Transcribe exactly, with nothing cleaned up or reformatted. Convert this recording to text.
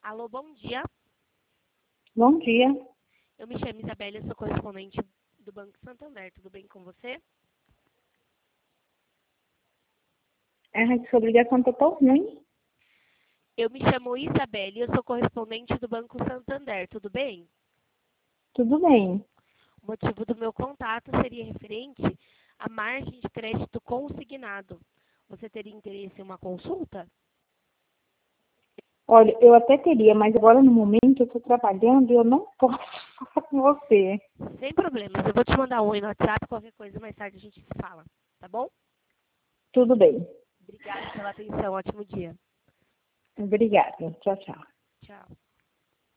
Alô, bom dia. Bom dia. Eu me chamo Isabelle, eu sou correspondente do Banco Santander. Tudo bem com você? A sua ligação tá tão ruim. Eu me chamo Isabelle, eu sou correspondente do Banco Santander. Tudo bem? Tudo bem. O motivo do meu contato seria referente à margem de crédito consignado. Você teria interesse em uma consulta? Olha, eu até teria, mas agora no momento eu estou trabalhando e eu não posso falar com você. Sem problemas. Eu vou te mandar um oi no WhatsApp, qualquer coisa mais tarde a gente se fala. Tá bom? Tudo bem. Obrigada pela atenção. Ótimo dia. Obrigada. Tchau, tchau. Tchau.